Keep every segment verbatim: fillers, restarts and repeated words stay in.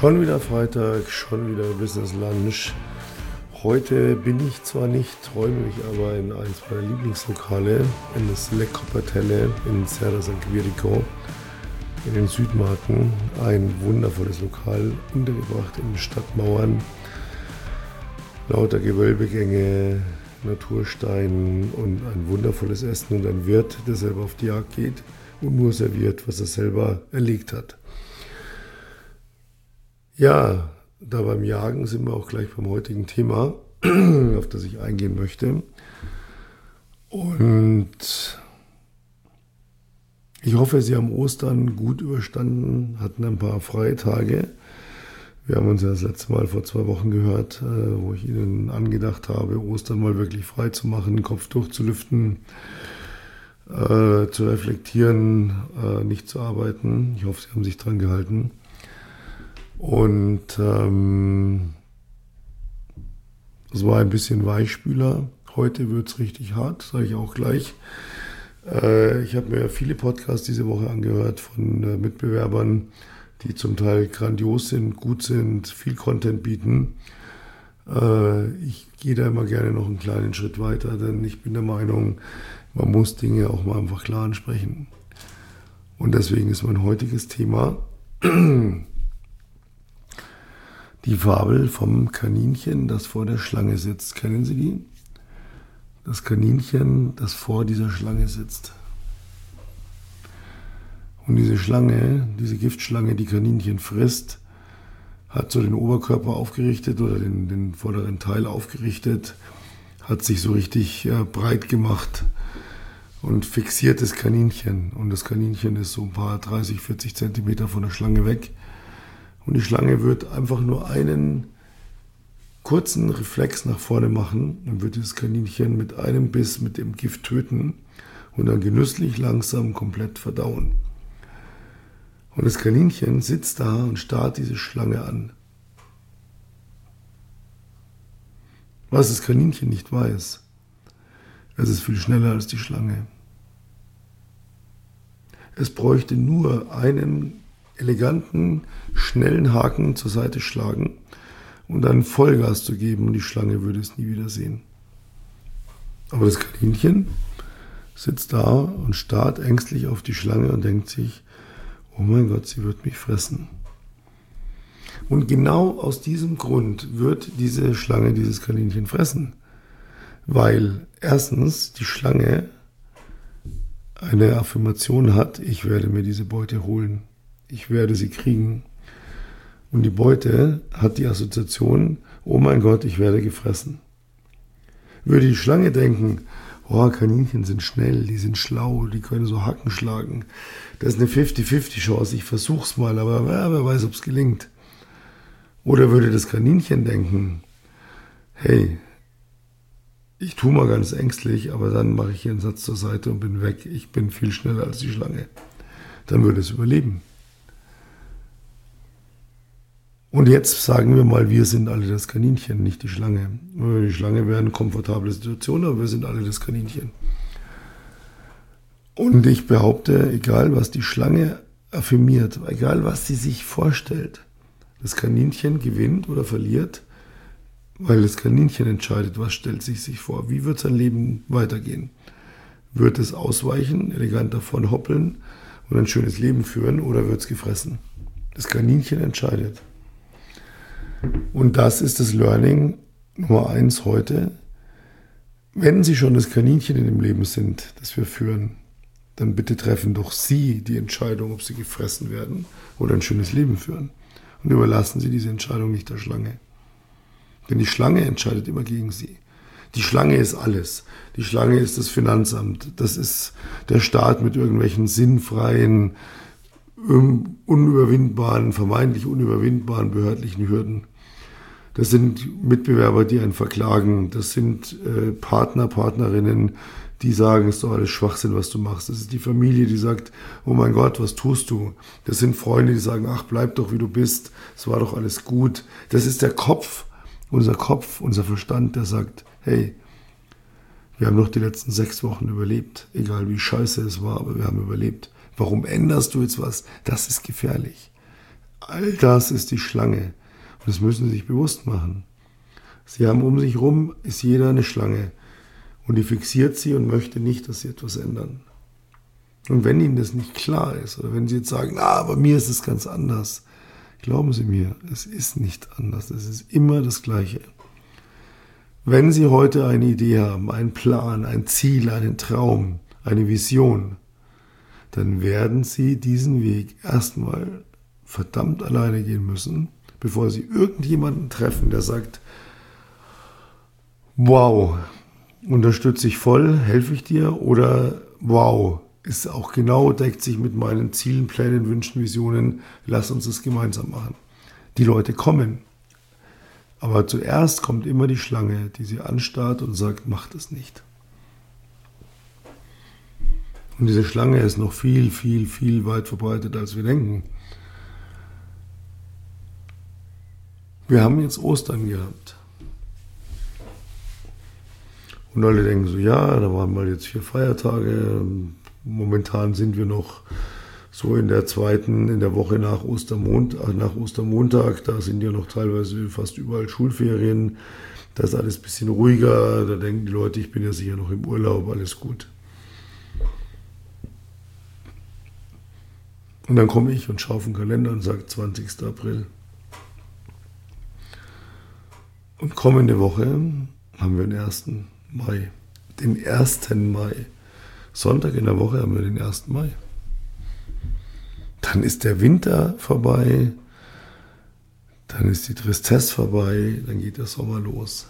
Schon wieder Freitag, schon wieder Business Lunch. Heute bin ich zwar nicht, träume mich aber in eins meiner Lieblingslokale, in das Le Coppatelle in Serra San Quirico, in den Südmarken. Ein wundervolles Lokal, untergebracht in Stadtmauern, lauter Gewölbegänge, Naturstein und ein wundervolles Essen und ein Wirt, der selber auf die Jagd geht und nur serviert, was er selber erlegt hat. Ja, da beim Jagen sind wir auch gleich beim heutigen Thema, auf das ich eingehen möchte. Und ich hoffe, Sie haben Ostern gut überstanden, hatten ein paar freie Tage. Wir haben uns ja das letzte Mal vor zwei Wochen gehört, wo ich Ihnen angedacht habe, Ostern mal wirklich frei zu machen, den Kopf durchzulüften, äh, zu reflektieren, äh, nicht zu arbeiten. Ich hoffe, Sie haben sich dran gehalten. Und ähm, es war ein bisschen Weichspüler. Heute wird es richtig hart, sage ich auch gleich. Äh, ich habe mir viele Podcasts diese Woche angehört von äh, Mitbewerbern, die zum Teil grandios sind, gut sind, viel Content bieten. Äh, ich gehe da immer gerne noch einen kleinen Schritt weiter, denn ich bin der Meinung, man muss Dinge auch mal einfach klar ansprechen. Und deswegen ist mein heutiges Thema die Fabel vom Kaninchen, das vor der Schlange sitzt. Kennen Sie die? Das Kaninchen, das vor dieser Schlange sitzt. Und diese Schlange, diese Giftschlange, die Kaninchen frisst, hat so den Oberkörper aufgerichtet oder den, den vorderen Teil aufgerichtet, hat sich so richtig äh, breit gemacht und fixiert das Kaninchen. Und das Kaninchen ist so ein paar dreißig, vierzig Zentimeter von der Schlange weg. Und die Schlange wird einfach nur einen kurzen Reflex nach vorne machen. Dann wird das Kaninchen mit einem Biss mit dem Gift töten und dann genüsslich langsam komplett verdauen. Und das Kaninchen sitzt da und starrt diese Schlange an. Was das Kaninchen nicht weiß, es ist viel schneller als die Schlange. Es bräuchte nur einen eleganten, schnellen Haken zur Seite schlagen und dann Vollgas zu geben und die Schlange würde es nie wieder sehen. Aber das Kaninchen sitzt da und starrt ängstlich auf die Schlange und denkt sich, oh mein Gott, sie wird mich fressen. Und genau aus diesem Grund wird diese Schlange dieses Kaninchen fressen. Weil erstens die Schlange eine Affirmation hat, ich werde mir diese Beute holen. Ich werde sie kriegen. Und die Beute hat die Assoziation, oh mein Gott, ich werde gefressen. Würde die Schlange denken, oh, Kaninchen sind schnell, die sind schlau, die können so Hacken schlagen. Das ist eine fünfzig fünfzig Chance, ich versuch's mal, aber ja, wer weiß, ob es gelingt. Oder würde das Kaninchen denken, hey, ich tue mal ganz ängstlich, aber dann mache ich hier einen Satz zur Seite und bin weg. Ich bin viel schneller als die Schlange. Dann würde es überleben. Und jetzt sagen wir mal, wir sind alle das Kaninchen, nicht die Schlange. Die Schlange wäre eine komfortable Situation, aber wir sind alle das Kaninchen. Und ich behaupte, egal was die Schlange affirmiert, egal was sie sich vorstellt, das Kaninchen gewinnt oder verliert, weil das Kaninchen entscheidet, was stellt sich sich vor, wie wird sein Leben weitergehen. Wird es ausweichen, elegant davon hoppeln und ein schönes Leben führen oder wird es gefressen? Das Kaninchen entscheidet. Und das ist das Learning Nummer eins heute. Wenn Sie schon das Kaninchen in dem Leben sind, das wir führen, dann bitte treffen doch Sie die Entscheidung, ob Sie gefressen werden oder ein schönes Leben führen. Und überlassen Sie diese Entscheidung nicht der Schlange. Denn die Schlange entscheidet immer gegen Sie. Die Schlange ist alles. Die Schlange ist das Finanzamt. Das ist der Staat mit irgendwelchen sinnfreien, unüberwindbaren, vermeintlich unüberwindbaren behördlichen Hürden. Das sind Mitbewerber, die einen verklagen. Das sind äh, Partner, Partnerinnen, die sagen, es ist doch alles Schwachsinn, was du machst. Das ist die Familie, die sagt, oh mein Gott, was tust du? Das sind Freunde, die sagen, ach, bleib doch, wie du bist. Es war doch alles gut. Das ist der Kopf, unser Kopf, unser Verstand, der sagt, hey, wir haben noch die letzten sechs Wochen überlebt. Egal wie scheiße es war, aber wir haben überlebt. Warum änderst du jetzt was? Das ist gefährlich. All das ist die Schlange. Und das müssen Sie sich bewusst machen. Sie haben um sich herum, ist jeder eine Schlange. Und die fixiert Sie und möchte nicht, dass Sie etwas ändern. Und wenn Ihnen das nicht klar ist, oder wenn Sie jetzt sagen, na, aber mir ist es ganz anders, glauben Sie mir, es ist nicht anders. Es ist immer das Gleiche. Wenn Sie heute eine Idee haben, einen Plan, ein Ziel, einen Traum, eine Vision, dann werden Sie diesen Weg erstmal verdammt alleine gehen müssen, bevor Sie irgendjemanden treffen, der sagt, wow, unterstütze ich voll, helfe ich dir, oder wow, ist auch genau, deckt sich mit meinen Zielen, Plänen, Wünschen, Visionen, lass uns das gemeinsam machen. Die Leute kommen, aber zuerst kommt immer die Schlange, die sie anstarrt und sagt, mach das nicht. Und diese Schlange ist noch viel, viel, viel weit verbreitet, als wir denken. Wir haben jetzt Ostern gehabt. Und alle denken so, ja, da waren mal jetzt vier Feiertage. Momentan sind wir noch so in der zweiten, in der Woche nach Ostermontag, nach Ostermontag. Da sind ja noch teilweise fast überall Schulferien. Da ist alles ein bisschen ruhiger. Da denken die Leute, ich bin ja sicher noch im Urlaub, alles gut. Und dann komme ich und schaue auf den Kalender und sage zwanzigster April. Und kommende Woche haben wir den ersten Mai. Den ersten Mai. Sonntag in der Woche haben wir den ersten Mai. Dann ist der Winter vorbei. Dann ist die Tristesse vorbei. Dann geht der Sommer los.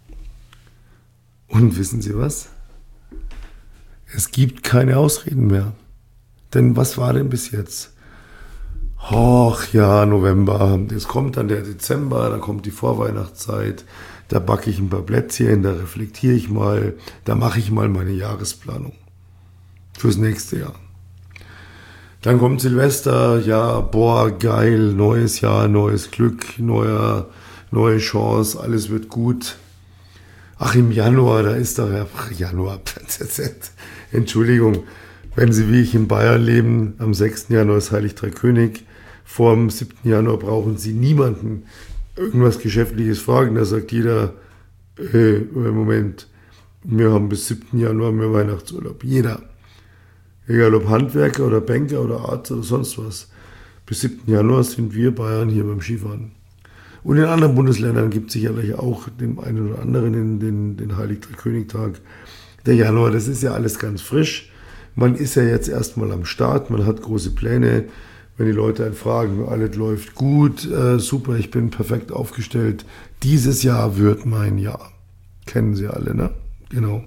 Und wissen Sie was? Es gibt keine Ausreden mehr. Denn was war denn bis jetzt? Ach ja, November, jetzt kommt dann der Dezember, da kommt die Vorweihnachtszeit, da backe ich ein paar Plätzchen, da reflektiere ich mal, da mache ich mal meine Jahresplanung fürs nächste Jahr. Dann kommt Silvester, ja, boah, geil, neues Jahr, neues Glück, neuer, neue Chance, alles wird gut. Ach, im Januar, da ist doch, ja, Januar, Entschuldigung, wenn Sie wie ich in Bayern leben, am sechsten Januar ist Heilig Drei König, vor dem siebten Januar brauchen Sie niemanden irgendwas Geschäftliches fragen, da sagt jeder, hey, Moment, wir haben bis siebten Januar mehr Weihnachtsurlaub, jeder. Egal ob Handwerker oder Banker oder Arzt oder sonst was. Bis siebten Januar sind wir Bayern hier beim Skifahren. Und in anderen Bundesländern gibt es sicherlich auch den einen oder anderen den, den, den Heilig Drei König Tag. Der Januar, das ist ja alles ganz frisch. Man ist ja jetzt erstmal am Start, man hat große Pläne. Wenn die Leute einen fragen, alles läuft gut, äh, super, ich bin perfekt aufgestellt. Dieses Jahr wird mein Jahr. Kennen Sie alle, ne? Genau.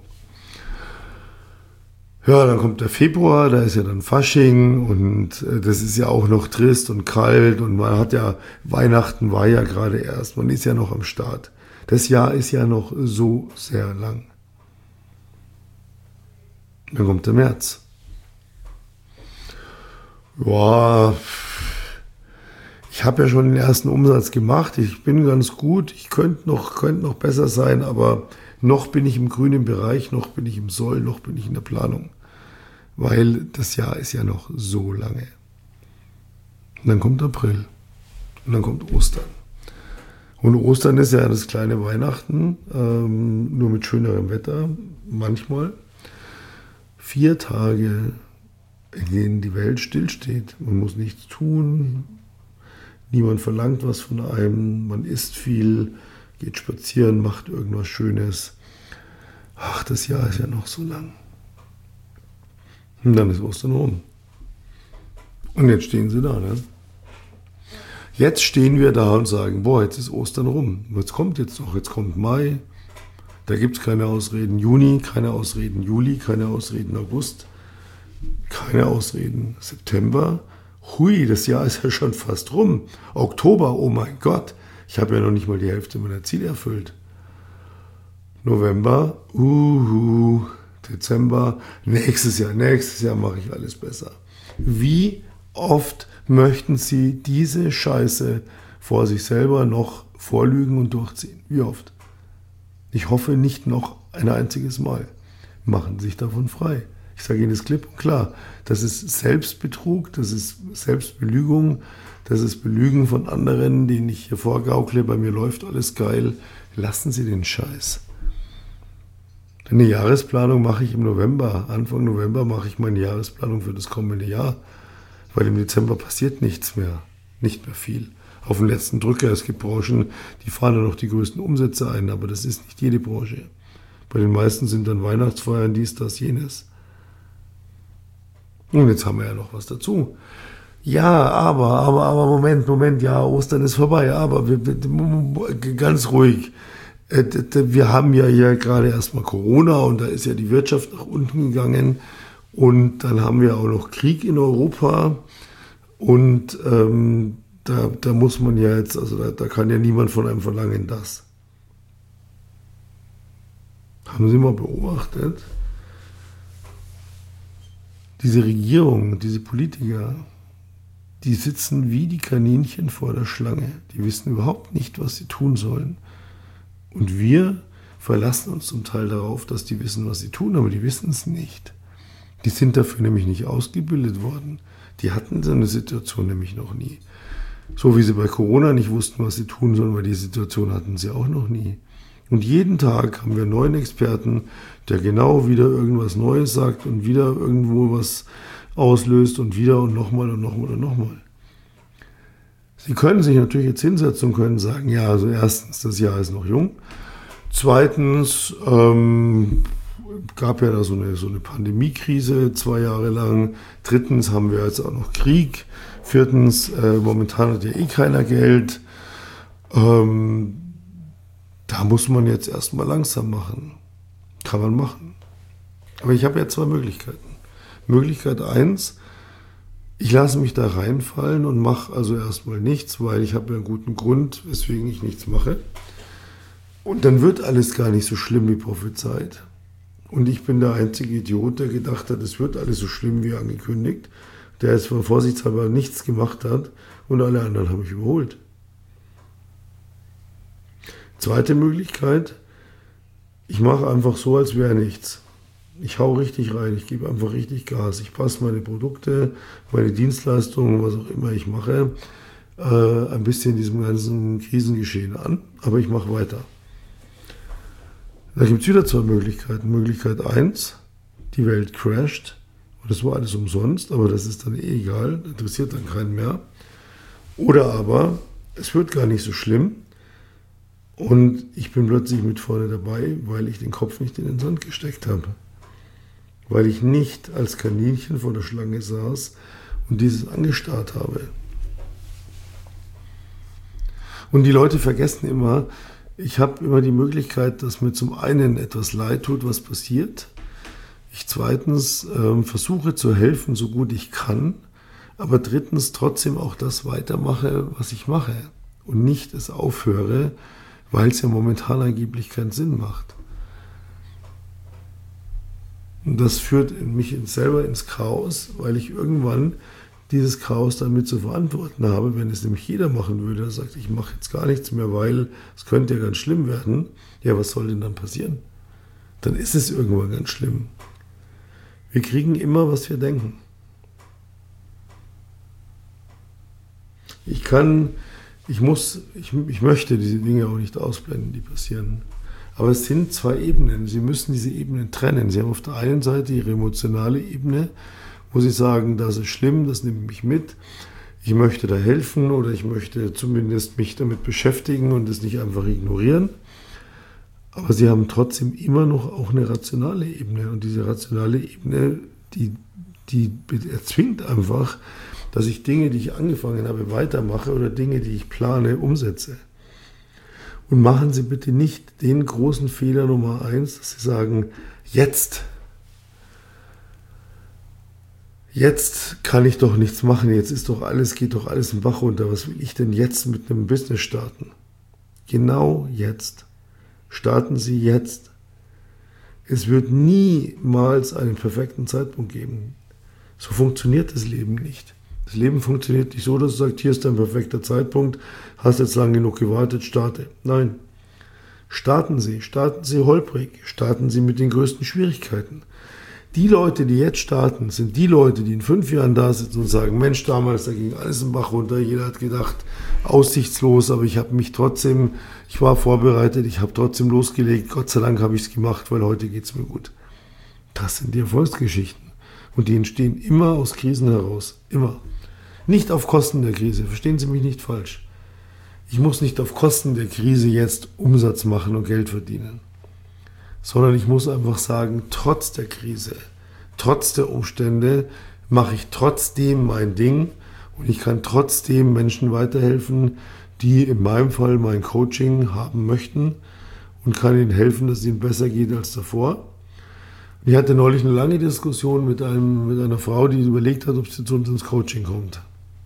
Ja, dann kommt der Februar, da ist ja dann Fasching und äh, das ist ja auch noch trist und kalt und man hat ja, Weihnachten war ja gerade erst, man ist ja noch am Start. Das Jahr ist ja noch so sehr lang. Dann kommt der März. Ja, ich habe ja schon den ersten Umsatz gemacht. Ich bin ganz gut. Ich könnte noch, könnte noch besser sein, aber noch bin ich im grünen Bereich, noch bin ich im Soll, noch bin ich in der Planung. Weil das Jahr ist ja noch so lange. Und dann kommt April. Und dann kommt Ostern. Und Ostern ist ja das kleine Weihnachten, ähm, nur mit schönerem Wetter, manchmal. Vier Tage, in denen die Welt stillsteht. Man muss nichts tun, niemand verlangt was von einem, man isst viel, geht spazieren, macht irgendwas Schönes. Ach, das Jahr ist ja noch so lang. Und dann ist Ostern rum. Und jetzt stehen sie da, ne? Jetzt stehen wir da und sagen, boah, jetzt ist Ostern rum. Was kommt jetzt noch? Jetzt kommt Mai. Da gibt es keine Ausreden Juni, keine Ausreden Juli, keine Ausreden August, keine Ausreden September. Hui, das Jahr ist ja schon fast rum. Oktober, oh mein Gott, ich habe ja noch nicht mal die Hälfte meiner Ziele erfüllt. November, uhu, Dezember, nächstes Jahr, nächstes Jahr mache ich alles besser. Wie oft möchten Sie diese Scheiße vor sich selber noch vorlügen und durchziehen? Wie oft? Ich hoffe nicht noch ein einziges Mal. Machen Sie sich davon frei. Ich sage Ihnen das klipp und klar. Das ist Selbstbetrug, das ist Selbstbelügung, Das ist Belügen von anderen, denen ich hier vorgaukle, bei mir läuft alles geil. Lassen Sie den Scheiß. Eine Jahresplanung mache ich im November. Anfang November mache ich meine Jahresplanung für das kommende Jahr. Weil im Dezember passiert nichts mehr. Nicht mehr viel. Auf den letzten Drücker. Es gibt Branchen, die fahren dann noch die größten Umsätze ein, aber das ist nicht jede Branche. Bei den meisten sind dann Weihnachtsfeiern, dies, das, jenes. Und jetzt haben wir ja noch was dazu. Ja, aber, aber, aber, Moment, Moment, ja, Ostern ist vorbei, aber wir, wir, ganz ruhig. Wir haben ja hier gerade erstmal Corona und da ist ja die Wirtschaft nach unten gegangen und dann haben wir auch noch Krieg in Europa und ähm, da, da muss man ja jetzt, also da, da kann ja niemand von einem verlangen, das. Haben Sie mal beobachtet? Diese Regierung, diese Politiker, die sitzen wie die Kaninchen vor der Schlange. Die wissen überhaupt nicht, was sie tun sollen. Und wir verlassen uns zum Teil darauf, dass die wissen, was sie tun, aber die wissen es nicht. Die sind dafür nämlich nicht ausgebildet worden. Die hatten so eine Situation nämlich noch nie. So wie sie bei Corona nicht wussten, was sie tun sollen, weil die Situation hatten sie auch noch nie. Und jeden Tag haben wir einen neuen Experten, der genau wieder irgendwas Neues sagt und wieder irgendwo was auslöst und wieder und nochmal und nochmal und nochmal. Sie können sich natürlich jetzt hinsetzen und können sagen, ja, also erstens, das Jahr ist noch jung. Zweitens, ähm, gab ja da so eine, so eine Pandemiekrise zwei Jahre lang. Drittens haben wir jetzt auch noch Krieg. Viertens, äh, momentan hat ja eh keiner Geld. Ähm, da muss man jetzt erstmal langsam machen. Kann man machen. Aber ich habe ja zwei Möglichkeiten. Möglichkeit eins, ich lasse mich da reinfallen und mache also erstmal nichts, weil ich habe ja einen guten Grund, weswegen ich nichts mache. Und dann wird alles gar nicht so schlimm wie prophezeit. Und ich bin der einzige Idiot, der gedacht hat, es wird alles so schlimm wie angekündigt, der jetzt von vorsichtshalber nichts gemacht hat und alle anderen haben mich überholt. Zweite Möglichkeit, ich mache einfach so, als wäre nichts. Ich hau richtig rein, ich gebe einfach richtig Gas. Ich passe meine Produkte, meine Dienstleistungen, was auch immer ich mache, äh, ein bisschen diesem ganzen Krisengeschehen an, aber ich mache weiter. Da gibt es wieder zwei Möglichkeiten. Möglichkeit eins, die Welt crasht und das war alles umsonst, aber das ist dann eh egal, interessiert dann keinen mehr. Oder aber, es wird gar nicht so schlimm und ich bin plötzlich mit vorne dabei, weil ich den Kopf nicht in den Sand gesteckt habe. Weil ich nicht als Kaninchen vor der Schlange saß und dieses angestarrt habe. Und die Leute vergessen immer, ich habe immer die Möglichkeit, dass mir zum einen etwas leid tut, was passiert. Ich zweitens äh, versuche zu helfen, so gut ich kann, aber drittens trotzdem auch das weitermache, was ich mache und nicht es aufhöre, weil es ja momentan angeblich keinen Sinn macht. Und das führt mich selber ins Chaos, weil ich irgendwann dieses Chaos damit zu verantworten habe. Wenn es nämlich jeder machen würde, der sagt, ich mache jetzt gar nichts mehr, weil es könnte ja ganz schlimm werden. Ja, was soll denn dann passieren? Dann ist es irgendwann ganz schlimm. Wir kriegen immer, was wir denken. Ich kann, ich muss, ich, ich möchte diese Dinge auch nicht ausblenden, die passieren. Aber es sind zwei Ebenen. Sie müssen diese Ebenen trennen. Sie haben auf der einen Seite Ihre emotionale Ebene, wo Sie sagen, das ist schlimm, das nimmt mich mit. Ich möchte da helfen oder ich möchte zumindest mich damit beschäftigen und es nicht einfach ignorieren. Aber Sie haben trotzdem immer noch auch eine rationale Ebene. Und diese rationale Ebene, die, die erzwingt einfach, dass ich Dinge, die ich angefangen habe, weitermache oder Dinge, die ich plane, umsetze. Und machen Sie bitte nicht den großen Fehler Nummer eins, dass Sie sagen, jetzt, jetzt kann ich doch nichts machen, jetzt ist doch alles, geht doch alles im Bach runter. Was will ich denn jetzt mit einem Business starten? Genau jetzt. Starten Sie jetzt. Es wird niemals einen perfekten Zeitpunkt geben. So funktioniert das Leben nicht. Das Leben funktioniert nicht so, dass du sagst, hier ist dein perfekter Zeitpunkt, hast jetzt lang genug gewartet, starte. Nein. Starten Sie, starten Sie holprig, starten Sie mit den größten Schwierigkeiten. Die Leute, die jetzt starten, sind die Leute, die in fünf Jahren da sitzen und sagen, Mensch, damals, da ging alles im Bach runter, jeder hat gedacht, aussichtslos, aber ich habe mich trotzdem, ich war vorbereitet, ich habe trotzdem losgelegt, Gott sei Dank habe ich es gemacht, weil heute geht es mir gut. Das sind die Erfolgsgeschichten. Und die entstehen immer aus Krisen heraus. Immer. Nicht auf Kosten der Krise. Verstehen Sie mich nicht falsch. Ich muss nicht auf Kosten der Krise jetzt Umsatz machen und Geld verdienen. Sondern ich muss einfach sagen, trotz der Krise, trotz der Umstände, mache ich trotzdem mein Ding und ich kann trotzdem Menschen weiterhelfen, die in meinem Fall mein Coaching haben möchten und kann ihnen helfen, dass es ihnen besser geht als davor. Ich hatte neulich eine lange Diskussion mit, einem, mit einer Frau, die überlegt hat, ob sie zu uns ins Coaching kommt.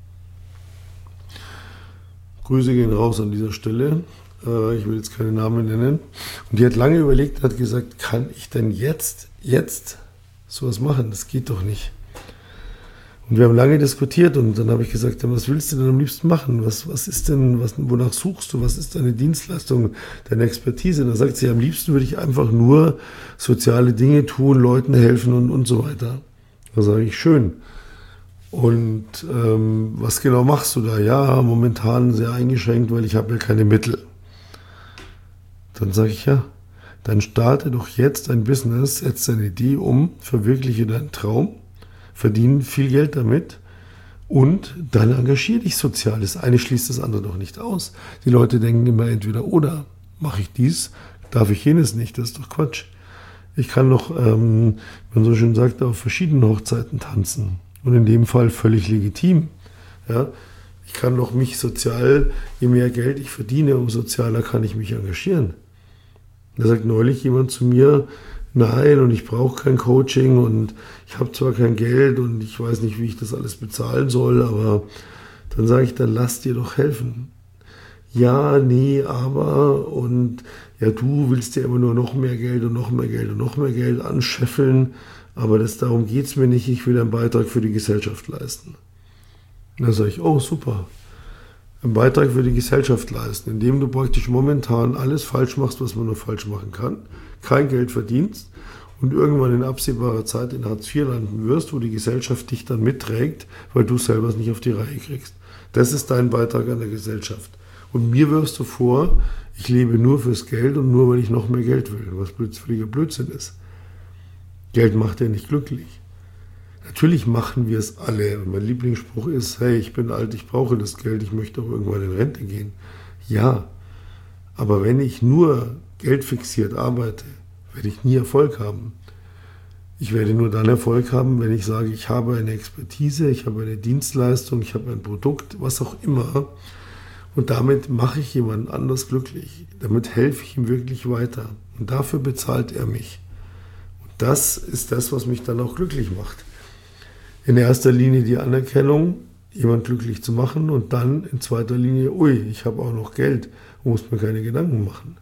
Grüße gehen raus an dieser Stelle. Ich will jetzt keine Namen nennen. Und die hat lange überlegt und hat gesagt, kann ich denn jetzt, jetzt sowas machen? Das geht doch nicht. Und wir haben lange diskutiert und dann habe ich gesagt, was willst du denn am liebsten machen? Was, was ist denn, was, wonach suchst du? Was ist deine Dienstleistung, deine Expertise? Und da sagt sie, am liebsten würde ich einfach nur soziale Dinge tun, Leuten helfen und, und so weiter. Da sage ich, schön. Und ähm, was genau machst du da? Ja, momentan sehr eingeschränkt, weil ich habe ja keine Mittel. Dann sage ich, ja, dann starte doch jetzt dein Business, setz deine Idee um, verwirkliche deinen Traum, verdiene viel Geld damit und dann engagiere dich sozial. Das eine schließt das andere doch nicht aus. Die Leute denken immer entweder oder, mache ich dies, darf ich jenes nicht, das ist doch Quatsch. Ich kann noch, ähm, wie man so schön sagt, auf verschiedenen Hochzeiten tanzen und in dem Fall völlig legitim. Ja? Ich kann doch mich sozial, je mehr Geld ich verdiene, umso sozialer kann ich mich engagieren. Da sagt neulich jemand zu mir, nein, und ich brauche kein Coaching und ich habe zwar kein Geld und ich weiß nicht, wie ich das alles bezahlen soll, aber dann sage ich, dann lass dir doch helfen. Ja, nee, aber und ja, du willst dir immer nur noch mehr Geld und noch mehr Geld und noch mehr Geld anscheffeln, aber das, darum geht es mir nicht, ich will einen Beitrag für die Gesellschaft leisten. Und dann sage ich, oh super, einen Beitrag für die Gesellschaft leisten, indem du praktisch momentan alles falsch machst, was man nur falsch machen kann, kein Geld verdienst und irgendwann in absehbarer Zeit in Hartz vier landen wirst, wo die Gesellschaft dich dann mitträgt, weil du selber es nicht auf die Reihe kriegst. Das ist dein Beitrag an der Gesellschaft. Und mir wirfst du vor, ich lebe nur fürs Geld und nur, weil ich noch mehr Geld will, was völliger Blödsinn ist. Geld macht ja nicht glücklich. Natürlich machen wir es alle. Und mein Lieblingsspruch ist, hey, ich bin alt, ich brauche das Geld, ich möchte auch irgendwann in Rente gehen. Ja, aber wenn ich nur geldfixiert arbeite, werde ich nie Erfolg haben. Ich werde nur dann Erfolg haben, wenn ich sage, ich habe eine Expertise, ich habe eine Dienstleistung, ich habe ein Produkt, was auch immer. Und damit mache ich jemanden anders glücklich. Damit helfe ich ihm wirklich weiter. Und dafür bezahlt er mich. Und das ist das, was mich dann auch glücklich macht. In erster Linie die Anerkennung, jemand glücklich zu machen und dann in zweiter Linie, ui, ich habe auch noch Geld, muss mir keine Gedanken machen.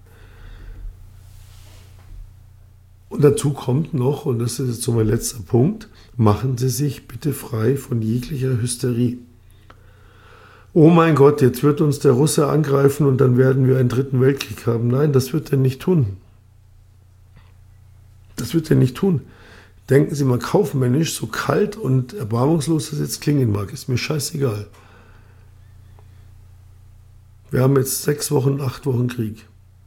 Und dazu kommt noch, und das ist jetzt so mein letzter Punkt, machen Sie sich bitte frei von jeglicher Hysterie. Oh mein Gott, jetzt wird uns der Russe angreifen und dann werden wir einen dritten Weltkrieg haben. Nein, das wird er nicht tun. Das wird er nicht tun. Denken Sie mal kaufmännisch, so kalt und erbarmungslos das jetzt klingen mag, ist mir scheißegal. Wir haben jetzt sechs Wochen, acht Wochen Krieg.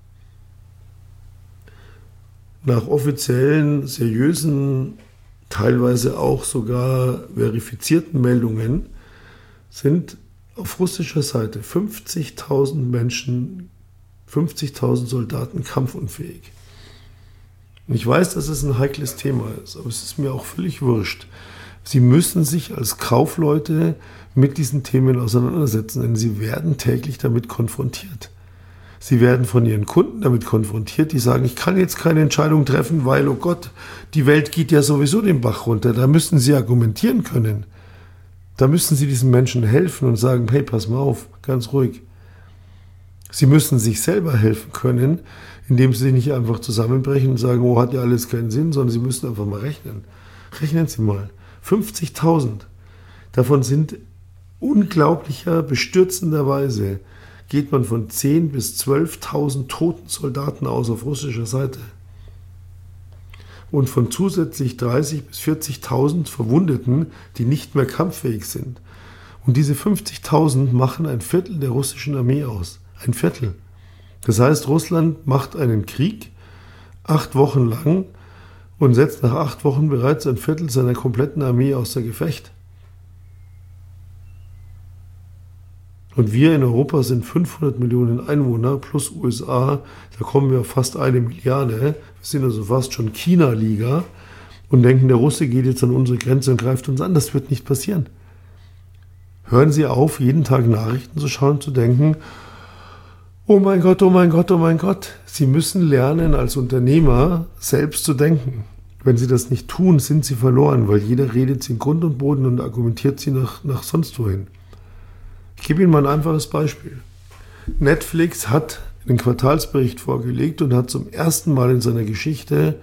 Nach offiziellen, seriösen, teilweise auch sogar verifizierten Meldungen sind auf russischer Seite fünfzigtausend Menschen, fünfzigtausend Soldaten kampfunfähig. Und ich weiß, dass es ein heikles Thema ist, aber es ist mir auch völlig wurscht. Sie müssen sich als Kaufleute mit diesen Themen auseinandersetzen, denn sie werden täglich damit konfrontiert. Sie werden von ihren Kunden damit konfrontiert, die sagen, ich kann jetzt keine Entscheidung treffen, weil, oh Gott, die Welt geht ja sowieso den Bach runter. Da müssen Sie argumentieren können. Da müssen Sie diesen Menschen helfen und sagen, hey, pass mal auf, ganz ruhig. Sie müssen sich selber helfen können, indem Sie nicht einfach zusammenbrechen und sagen, oh, hat ja alles keinen Sinn, sondern Sie müssen einfach mal rechnen. Rechnen Sie mal. fünfzigtausend. Davon sind unglaublicher, bestürzenderweise geht man von zehntausend bis zwölftausend toten Soldaten aus auf russischer Seite. und von zusätzlich dreißigtausend bis vierzigtausend Verwundeten, die nicht mehr kampffähig sind. Und diese fünfzigtausend machen ein Viertel der russischen Armee aus. Ein Viertel. Das heißt, Russland macht einen Krieg acht Wochen lang und setzt nach acht Wochen bereits ein Viertel seiner kompletten Armee außer Gefecht. Und wir in Europa sind fünfhundert Millionen Einwohner plus U S A, da kommen wir auf fast eine Milliarde. Wir sind also fast schon China-Liga und denken, der Russe geht jetzt an unsere Grenze und greift uns an. Das wird nicht passieren. Hören Sie auf, jeden Tag Nachrichten zu schauen und zu denken, oh mein Gott, oh mein Gott, oh mein Gott. Sie müssen lernen, als Unternehmer selbst zu denken. Wenn Sie das nicht tun, sind Sie verloren, weil jeder redet Sie in Grund und Boden und argumentiert Sie nach, nach sonst wohin. Ich gebe Ihnen mal ein einfaches Beispiel. Netflix hat einen Quartalsbericht vorgelegt und hat zum ersten Mal in seiner Geschichte,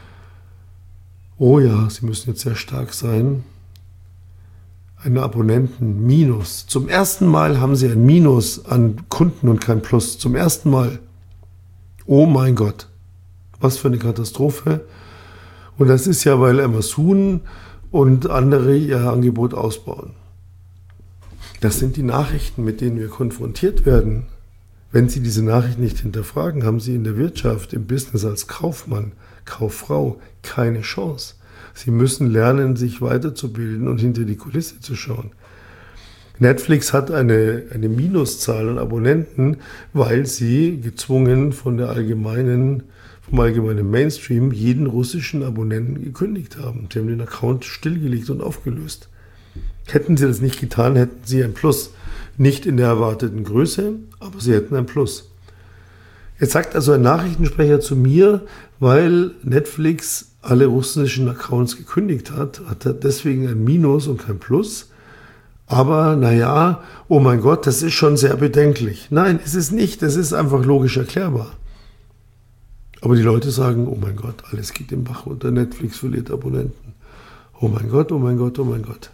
oh ja, Sie müssen jetzt sehr stark sein, einen Abonnenten-Minus. Zum ersten Mal haben sie ein Minus an Kunden und kein Plus. Zum ersten Mal. Oh mein Gott. Was für eine Katastrophe. Und das ist ja, weil Amazon und andere ihr Angebot ausbauen. Das sind die Nachrichten, mit denen wir konfrontiert werden. Wenn Sie diese Nachrichten nicht hinterfragen, haben Sie in der Wirtschaft, im Business als Kaufmann, Kauffrau keine Chance. Sie müssen lernen, sich weiterzubilden und hinter die Kulisse zu schauen. Netflix hat eine, eine Minuszahl an Abonnenten, weil sie gezwungen von der allgemeinen, vom allgemeinen Mainstream jeden russischen Abonnenten gekündigt haben. Sie haben den Account stillgelegt und aufgelöst. Hätten sie das nicht getan, hätten sie ein Plus. Nicht in der erwarteten Größe, aber sie hätten ein Plus. Jetzt sagt also ein Nachrichtensprecher zu mir, weil Netflix alle russischen Accounts gekündigt hat, hat er deswegen ein Minus und kein Plus. Aber naja, oh mein Gott, das ist schon sehr bedenklich. Nein, es ist nicht, es ist einfach logisch erklärbar. Aber die Leute sagen, oh mein Gott, alles geht im Bach runter, Netflix verliert Abonnenten. Oh mein Gott, oh mein Gott, oh mein Gott.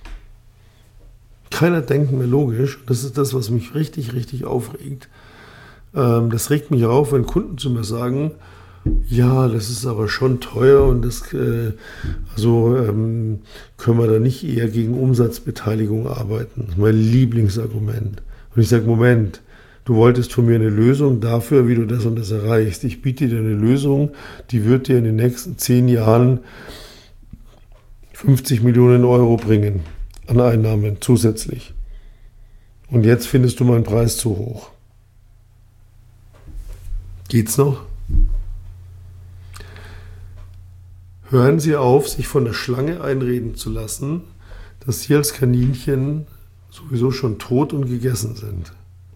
Keiner denkt mehr logisch. Das ist das, was mich richtig, richtig aufregt. Das regt mich auf, wenn Kunden zu mir sagen, ja, das ist aber schon teuer und das, äh, also ähm, können wir da nicht eher gegen Umsatzbeteiligung arbeiten. Das ist mein Lieblingsargument. Und ich sage, Moment, du wolltest von mir eine Lösung dafür, wie du das und das erreichst. Ich biete dir eine Lösung, die wird dir in den nächsten zehn Jahren fünfzig Millionen Euro bringen an Einnahmen zusätzlich. Und jetzt findest du meinen Preis zu hoch. Geht's noch? Hören Sie auf, sich von der Schlange einreden zu lassen, dass Sie als Kaninchen sowieso schon tot und gegessen sind.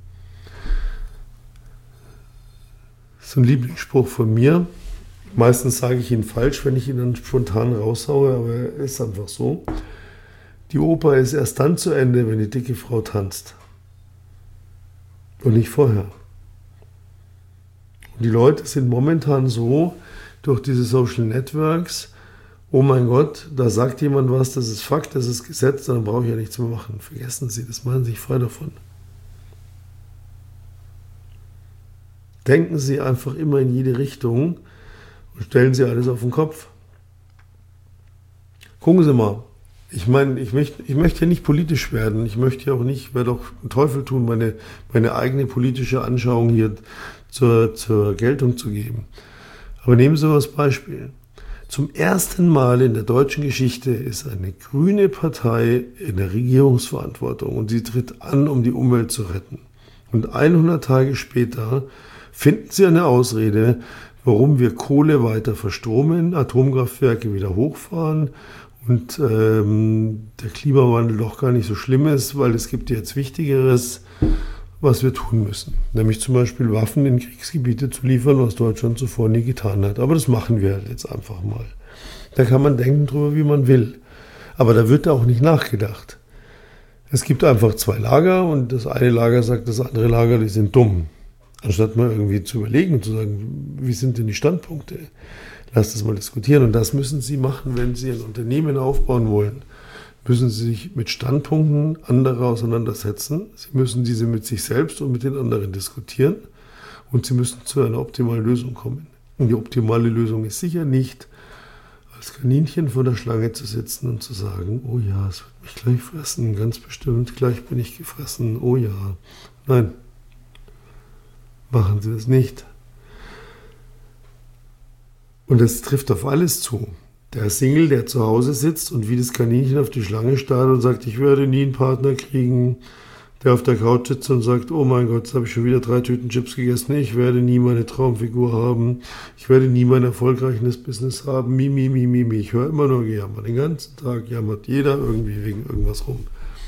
Das ist ein Lieblingsspruch von mir. Meistens sage ich ihn falsch, wenn ich ihn dann spontan raushaue, aber er ist einfach so. Die Oper ist erst dann zu Ende, wenn die dicke Frau tanzt. Und nicht vorher. Und die Leute sind momentan so, durch diese Social Networks, oh mein Gott, da sagt jemand was, das ist Fakt, das ist Gesetz, dann brauche ich ja nichts mehr machen. Vergessen Sie, das machen Sie sich frei davon. Denken Sie einfach immer in jede Richtung und stellen Sie alles auf den Kopf. Gucken Sie mal, ich meine, ich möchte, ich möchte ja nicht politisch werden, ich möchte ja auch nicht, ich werde auch den Teufel tun, meine, meine eigene politische Anschauung hier zur, zur Geltung zu geben. Aber nehmen Sie mal das Beispiel. Zum ersten Mal in der deutschen Geschichte ist eine grüne Partei in der Regierungsverantwortung und sie tritt an, um die Umwelt zu retten. Und hundert Tage später finden Sie eine Ausrede, warum wir Kohle weiter verstromen, Atomkraftwerke wieder hochfahren und ähm, der Klimawandel doch gar nicht so schlimm ist, weil es gibt jetzt Wichtigeres, was wir tun müssen. Nämlich zum Beispiel Waffen in Kriegsgebiete zu liefern, was Deutschland zuvor nie getan hat. Aber das machen wir halt jetzt einfach mal. Da kann man denken drüber, wie man will. Aber da wird auch nicht nachgedacht. Es gibt einfach zwei Lager und das eine Lager sagt, das andere Lager, die sind dumm. Anstatt mal irgendwie zu überlegen und zu sagen, wie sind denn die Standpunkte? Lasst das mal diskutieren. Und das müssen Sie machen, wenn Sie ein Unternehmen aufbauen wollen. Müssen Sie sich mit Standpunkten anderer auseinandersetzen. Sie müssen diese mit sich selbst und mit den anderen diskutieren. Und Sie müssen zu einer optimalen Lösung kommen. Und die optimale Lösung ist sicher nicht, als Kaninchen vor der Schlange zu sitzen und zu sagen, oh ja, es wird mich gleich fressen, ganz bestimmt, gleich bin ich gefressen, oh ja. Nein, machen Sie das nicht. Und das trifft auf alles zu. Der Single, der zu Hause sitzt und wie das Kaninchen auf die Schlange starrt und sagt, ich werde nie einen Partner kriegen, der auf der Couch sitzt und sagt, oh mein Gott, jetzt habe ich schon wieder drei Tüten Chips gegessen, ich werde nie meine Traumfigur haben, ich werde nie mein erfolgreiches Business haben, mi, mi, mi, mi, mi. Ich höre immer nur Gejammer. Den ganzen Tag jammert jeder irgendwie wegen irgendwas rum.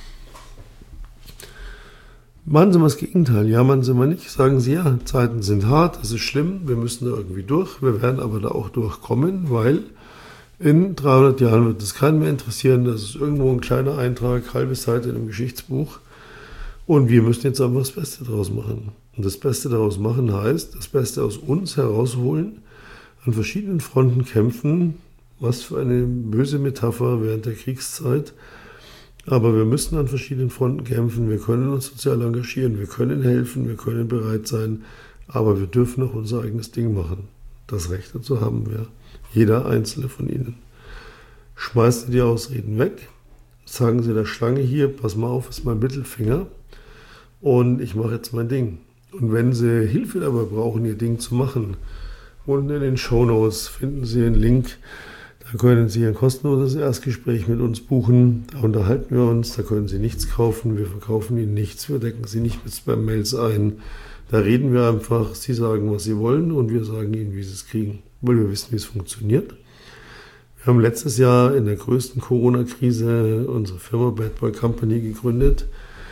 Machen Sie mal das Gegenteil, jammern Sie mal nicht, sagen Sie, ja, Zeiten sind hart, das ist schlimm, wir müssen da irgendwie durch, wir werden aber da auch durchkommen, weil in dreihundert Jahren wird es keinen mehr interessieren, das ist irgendwo ein kleiner Eintrag, halbe Seite in einem Geschichtsbuch und wir müssen jetzt einfach das Beste daraus machen. Und das Beste daraus machen heißt, das Beste aus uns herausholen, an verschiedenen Fronten kämpfen, was für eine böse Metapher während der Kriegszeit. Aber wir müssen an verschiedenen Fronten kämpfen, wir können uns sozial engagieren, wir können helfen, wir können bereit sein, aber wir dürfen auch unser eigenes Ding machen. Das Recht dazu haben wir, jeder einzelne von Ihnen. Schmeißen Sie die Ausreden weg, sagen Sie der Schlange hier, pass mal auf, ist mein Mittelfinger und ich mache jetzt mein Ding. Und wenn Sie Hilfe dabei brauchen, Ihr Ding zu machen, unten in den Shownotes finden Sie einen Link. Da können Sie ein kostenloses Erstgespräch mit uns buchen, da unterhalten wir uns, da können Sie nichts kaufen, wir verkaufen Ihnen nichts, wir decken Sie nicht mit Spam-Mails ein. Da reden wir einfach, Sie sagen, was Sie wollen und wir sagen Ihnen, wie Sie es kriegen, weil wir wissen, wie es funktioniert. Wir haben letztes Jahr in der größten Corona-Krise unsere Firma Bad Boy Company gegründet.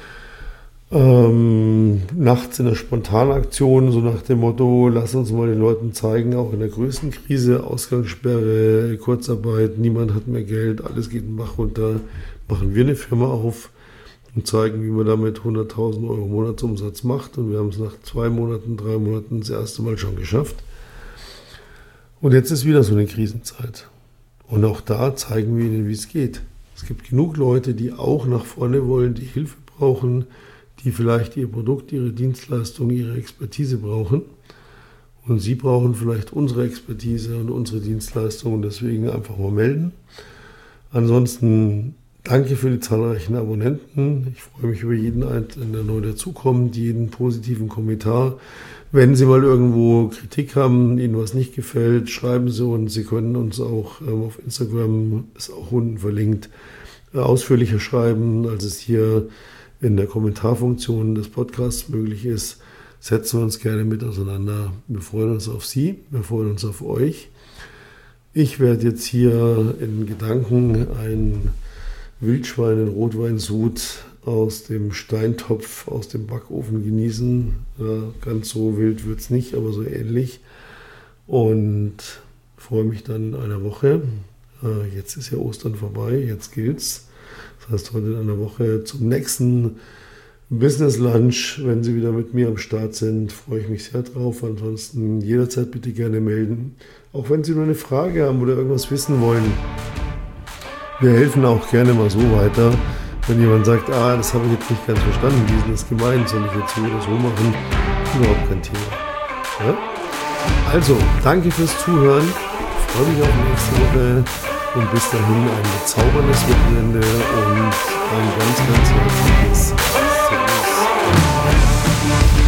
Ähm, nachts in einer Spontanaktion, so nach dem Motto, lass uns mal den Leuten zeigen, auch in der größten Krise, Ausgangssperre, Kurzarbeit, niemand hat mehr Geld, alles geht den Bach runter, machen wir eine Firma auf und zeigen, wie man damit hunderttausend Euro Monatsumsatz macht und wir haben es nach zwei Monaten, drei Monaten das erste Mal schon geschafft. Und jetzt ist wieder so eine Krisenzeit. Und auch da zeigen wir Ihnen, wie es geht. Es gibt genug Leute, die auch nach vorne wollen, die Hilfe brauchen, die vielleicht ihr Produkt, ihre Dienstleistung, ihre Expertise brauchen. Und Sie brauchen vielleicht unsere Expertise und unsere Dienstleistung und deswegen einfach mal melden. Ansonsten danke für die zahlreichen Abonnenten. Ich freue mich über jeden Einzelnen, der neu dazukommt, jeden positiven Kommentar. Wenn Sie mal irgendwo Kritik haben, Ihnen was nicht gefällt, schreiben Sie uns. Sie können uns auch ähm, auf Instagram, ist auch unten verlinkt, äh, ausführlicher schreiben, als es hier in der Kommentarfunktion des Podcasts möglich ist. Setzen wir uns gerne mit auseinander. Wir freuen uns auf Sie, wir freuen uns auf euch. Ich werde jetzt hier in Gedanken ein Wildschwein in Rotweinsud aus dem Steintopf, aus dem Backofen genießen. Ja, ganz so wild wird es nicht, aber so ähnlich. Und freue mich dann in einer Woche. Jetzt ist ja Ostern vorbei, jetzt gilt's. Das heißt, heute in einer Woche zum nächsten Business Lunch, wenn Sie wieder mit mir am Start sind, freue ich mich sehr drauf. Ansonsten jederzeit bitte gerne melden. Auch wenn Sie nur eine Frage haben oder irgendwas wissen wollen. Wir helfen auch gerne mal so weiter. Wenn jemand sagt, ah, das habe ich jetzt nicht ganz verstanden, wie ist das gemeint, soll ich jetzt so oder so machen? Überhaupt kein Thema. Ja? Also, danke fürs Zuhören. Ich freue mich auf nächste Woche. Und bis dahin ein bezauberndes Wochenende und ein ganz, ganz herzliches Servus.